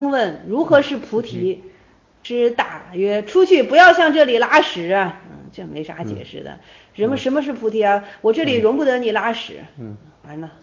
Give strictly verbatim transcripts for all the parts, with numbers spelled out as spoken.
问如何是菩提？师答曰：出去，不要向这里拉屎啊。嗯，这没啥解释的。什么什么是菩提啊？我这里容不得你拉屎。嗯，完了。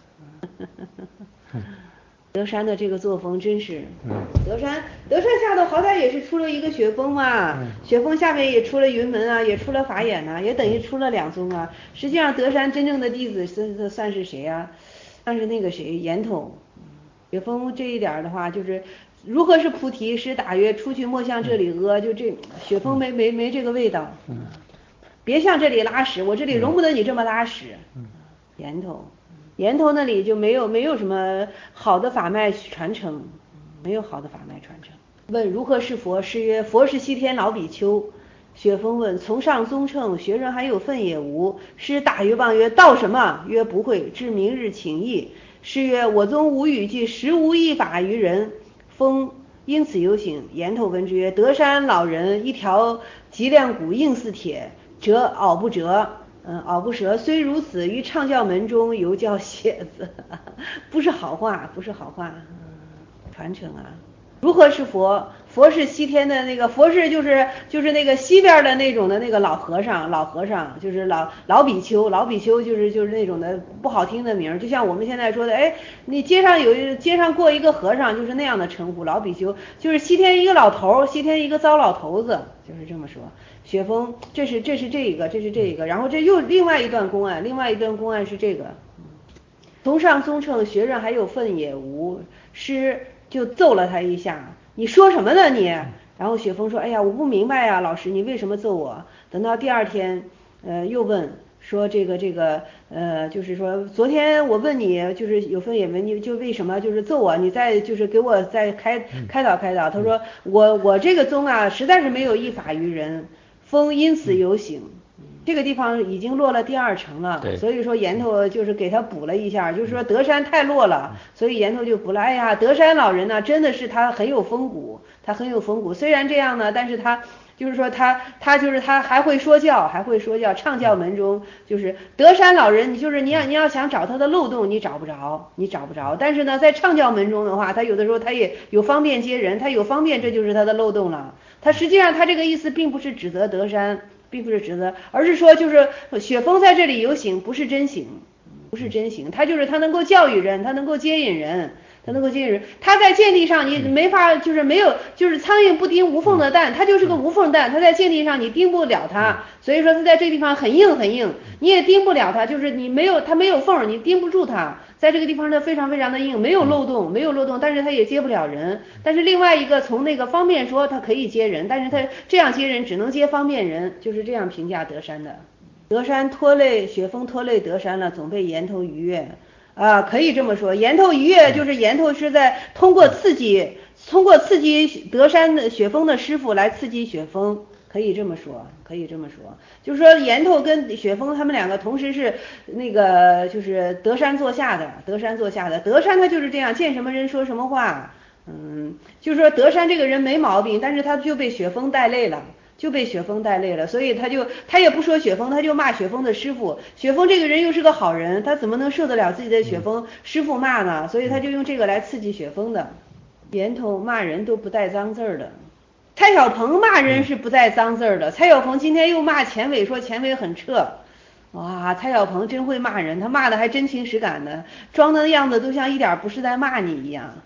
德山的这个作风真是，德山德山下头好歹也是出了一个雪峰嘛，雪峰下面也出了云门啊，也出了法眼呐，也等于出了两宗啊。实际上德山真正的弟子算算是谁啊？算是那个谁岩头。雪峰这一点的话，就是如何是菩提？师答曰：出去莫向这里阿。就这雪峰没没没这个味道。别向这里拉屎，我这里容不得你这么拉屎。岩头。岩头那里就没有没有什么好的法脉传承，没有好的法脉传承。问如何是佛？师曰：佛是西天老比丘。雪峰问：从上宗称，学人还有分也无？师答曰：望曰：道什么？曰：不会，至明日请益。师曰：我宗无语句，实无一法于人。风因此有醒。岩头闻之曰：德山老人一条脊梁骨硬似铁，折拗不折。嗯，拗不折，虽如此，于唱教门中犹叫写子，不是好话，不是好话。传承啊，如何是佛？佛是西天的那个佛是就是就是那个西边的那种的那个老和尚，老和尚就是老老比丘，老比丘就是就是那种的不好听的名，就像我们现在说的，哎，你街上有街上过一个和尚，就是那样的称呼，老比丘就是西天一个老头，西天一个糟老头子，就是这么说。雪峰，这是这是这一个，这是这一个，然后这又另外一段公案，另外一段公案是这个。从上宗称，学人还有分也无。师就揍了他一下，你说什么呢你？然后雪峰说，哎呀，我不明白呀，老师你为什么揍我？等到第二天，呃，又问说这个这个呃，就是说昨天我问你，就是有分也问你就为什么就是揍我？你再就是给我再开开导开导。他说我我这个宗啊，实在是没有一法于人。风因此有醒，这个地方已经落了第二层了，所以说岩头就是给他补了一下，就是说德山太落了，所以岩头就补了。哎呀，德山老人呢，真的是他很有风骨，他很有风骨。虽然这样呢，但是他就是说他他就是他还会说教，还会说教。唱教门中就是德山老人，你就是你要你要想找他的漏洞，你找不着，你找不着。但是呢，在唱教门中的话，他有的时候他也有方便接人，他有方便，这就是他的漏洞了。他实际上他这个意思并不是指责德山，并不是指责，而是说就是雪峰在这里有醒，不是真醒，不是真醒，他就是他能够教育人，他能够接引人，他能够接引人。他在见地上你没法就是没有就是苍蝇不叮无缝的蛋，他就是个无缝蛋，他在见地上你叮不了他，所以说他在这地方很硬很硬，你也叮不了他，就是你没有他没有缝，你叮不住他。在这个地方呢非常非常的硬，没有漏洞，没有漏洞，但是他也接不了人。但是另外一个从那个方便说他可以接人，但是他这样接人只能接方便人，就是这样评价德山的。德山拖累雪峰拖累德山了，总被岩头逾越啊，可以这么说，岩头逾越就是岩头是在通过刺激，通过刺激德山的雪峰的师傅来刺激雪峰。可以这么说，可以这么说，就是说岩头跟雪峰他们两个同时是那个就是德山座下的，德山座下的，德山他就是这样，见什么人说什么话，嗯，就是说德山这个人没毛病，但是他就被雪峰带累了，就被雪峰带累了，所以他就他也不说雪峰，他就骂雪峰的师傅，雪峰这个人又是个好人，他怎么能受得了自己的雪峰师傅骂呢？所以他就用这个来刺激雪峰的。岩头骂人都不带脏字儿的。蔡小鹏骂人是不带脏字儿的，蔡小鹏今天又骂钱伟，说钱伟很彻，哇，蔡小鹏真会骂人，他骂的还真情实感的，装的样子都像一点不是在骂你一样。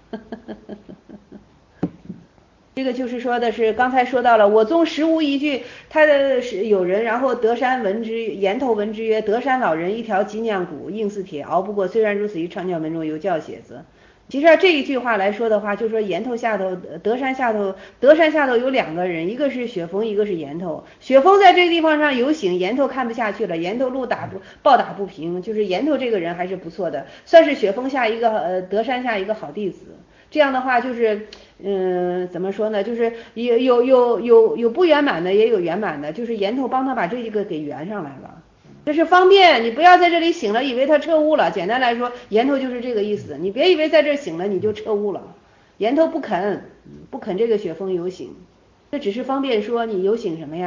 这个就是说的是刚才说到了，我宗实无一句，他的是有人，然后德山闻之，岩头闻之曰：德山老人一条脊梁骨硬似铁，熬不过，虽然如此，于唱教门中犹叫写子。其实这一句话来说的话，就是说岩头下头，德山下头，德山下头有两个人，一个是雪峰，一个是岩头。雪峰在这个地方上有醒，岩头看不下去了，岩头路打不暴打不平，就是岩头这个人还是不错的，算是雪峰下一个呃德山下一个好弟子。这样的话就是，嗯，怎么说呢？就是有有有有有不圆满的，也有圆满的，就是岩头帮他把这个给圆上来了。这是方便，你不要在这里醒了，以为他彻悟了。简单来说，岩头就是这个意思。你别以为在这醒了你就彻悟了，岩头不肯，不肯这个雪峰有醒，这只是方便说你有醒什么呀？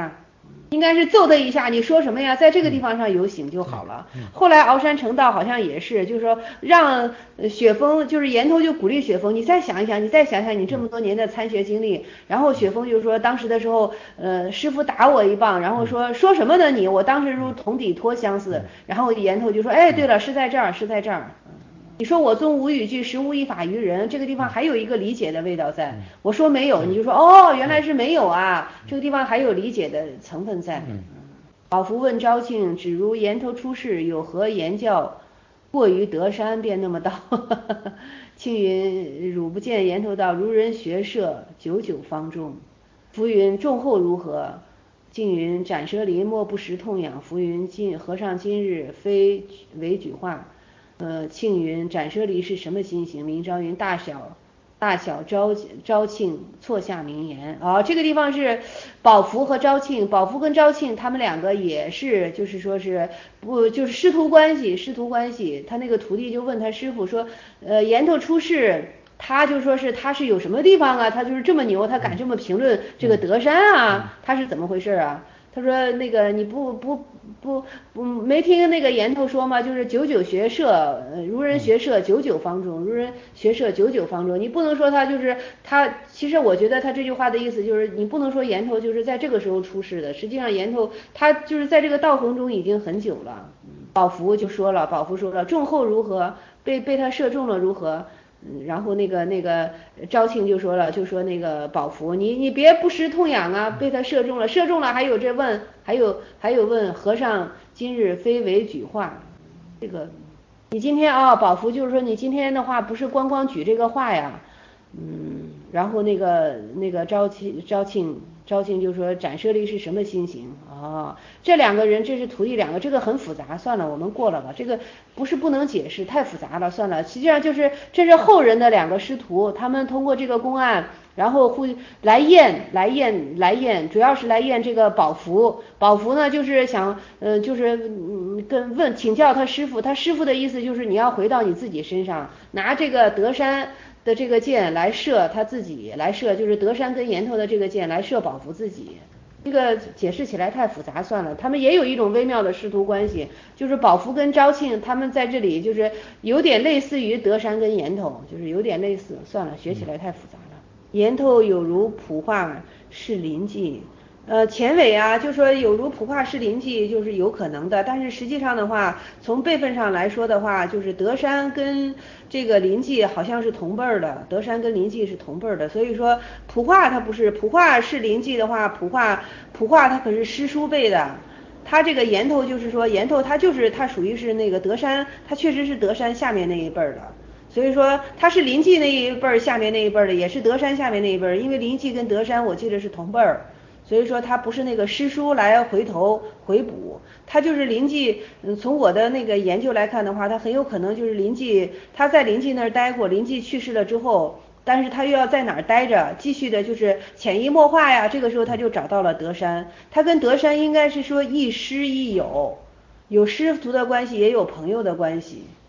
应该是揍他一下，你说什么呀？在这个地方上有醒就好了。嗯嗯、后来鳌山成道好像也是，就是说让雪峰，就是岩头就鼓励雪峰，你再想一想，你再想想你这么多年的参学经历。然后雪峰就说，当时的时候，呃，师傅打我一棒，然后说说什么呢你？我当时如同底托相似。然后岩头就说，哎，对了，是在这儿，是在这儿。你说我宗无语句，实无一法于人，这个地方还有一个理解的味道在。我说没有，你就说哦，原来是没有啊，这个地方还有理解的成分在。宝福问昭庆，只如岩头出世，有何言教？过于德山便那么道。庆云，汝不见岩头道，如人学射，久久方中。浮云，众后如何？静云，斩蛇离，莫不识痛痒。浮云，今和尚今日非为举化。呃，庆云，斩蛇离是什么心形？明昭云，大小大小昭昭庆错下名言。啊、哦，这个地方是宝福和昭庆，宝福跟昭庆他们两个也是，就是说是不就是师徒关系，师徒关系。他那个徒弟就问他师傅说，呃，岩头出世，他就说是他是有什么地方啊？他就是这么牛，他敢这么评论这个德山啊？他是怎么回事啊？他说那个你不不不不没听那个岩头说吗？就是久久学射，呃，如人学射，久久方中。如人学射，久久方中。你不能说他就是他，其实我觉得他这句话的意思就是你不能说岩头就是在这个时候出世的，实际上岩头他就是在这个道行中已经很久了。宝福就说了，宝福说了，中后如何？被被他射中了如何？嗯，然后那个那个昭庆就说了，就说那个宝福，你你别不识痛痒啊，被他射中了，射中了还有这问，还有还有问和尚今日非为举话，这个你今天啊、哦，宝福就是说你今天的话不是光光举这个话呀，嗯，然后那个那个昭庆昭庆昭庆就说斩蛇离是什么心形啊、哦？这两个人这是徒弟两个，这个很复杂，算了，我们过了吧，这个不是不能解释，太复杂了，算了。实际上就是这是后人的两个师徒，他们通过这个公案，然后会来验来验来验，主要是来验这个宝福。宝福呢就是想，呃，就是嗯跟问请教他师傅，他师傅的意思就是你要回到你自己身上，拿这个德山的这个箭来射他自己，来射就是德山跟岩头的这个箭来射宝福自己。这个解释起来太复杂，算了。他们也有一种微妙的师徒关系，就是宝福跟昭庆他们在这里就是有点类似于德山跟岩头，就是有点类似，算了，学起来太复杂了。岩头有如普化是临济，呃，前尾啊就说有如普化是临济就是有可能的，但是实际上的话，从辈分上来说的话，就是德山跟这个临济好像是同辈儿的，德山跟临济是同辈儿的，所以说普化它不是，普化是临济的话，普化普化它可是师叔辈的，他这个岩头就是说岩头他就是他属于是那个德山，他确实是德山下面那一辈儿的。所以说他是临济那一辈儿下面那一辈儿的，也是德山下面那一辈儿，因为临济跟德山我记得是同辈儿。所以说他不是那个师叔来回头回补，他就是临济，嗯，从我的那个研究来看的话，他很有可能就是临济，他在临济那儿待过，临济去世了之后，但是他又要在哪儿待着，继续的就是潜移默化呀，这个时候他就找到了德山，他跟德山应该是说亦师亦友，有师徒的关系，也有朋友的关系。